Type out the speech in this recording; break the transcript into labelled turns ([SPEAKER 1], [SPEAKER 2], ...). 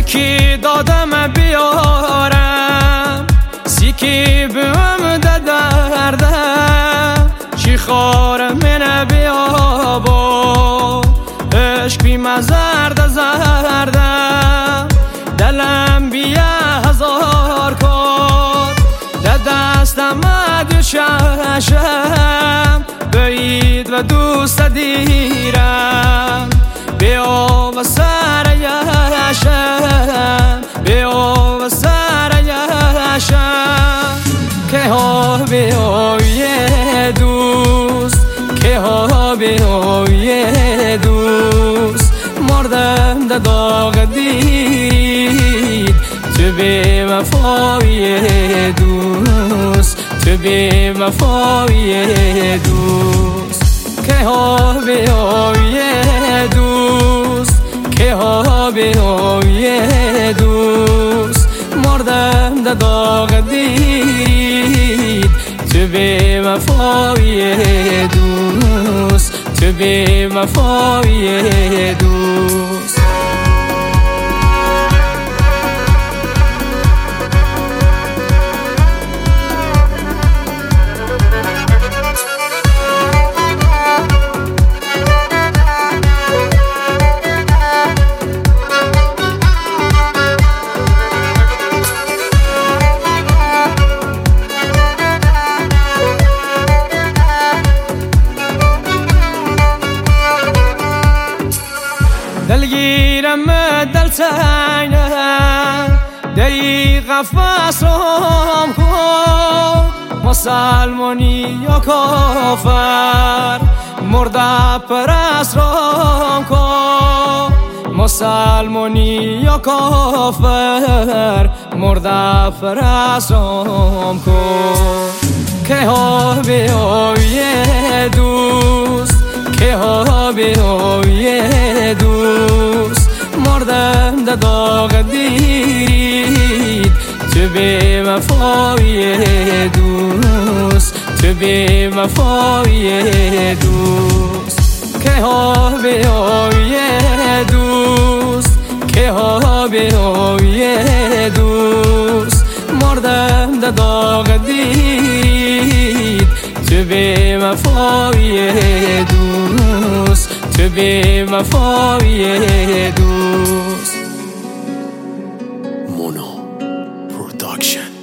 [SPEAKER 1] یکی دادم بیارم، سیکی بهم دردم، چی خارم من بیابا، عشق بی مزرد زردم، دلم بیا هزار کار، دستم دو چشم، بعید و دوست دیرم، بیا و سر یشم، بیا و سر یشم، که ها بیا یه دوست، که ها بیا یه دوست، مردم ده داغ دید، تو بی وفای دوست، تو بی وفای دوست، که ها بیا یه دوست، که ها بیا یه دوست، مردم ده داغ دید، تو بی وفای دوست، تو بی وفای دوست. دلگیرم دل تنگم، دی قفص رام کن، مسلمانی یا کافر، مرده پرست رام کن، مسلمانی یا کافر، مرده پرست رام کن، که ها بیا یه دوست، که ها بیا یه دوست، مردم ده داغ دید، تو بی وفای دوست، تو بی وفای دوست، که ها بیا یه دوست، که ها بیا یه دوست، مردم ده داغ دید، تو بی وفای دوست، تو بی وفای دوست.
[SPEAKER 2] Mono Production.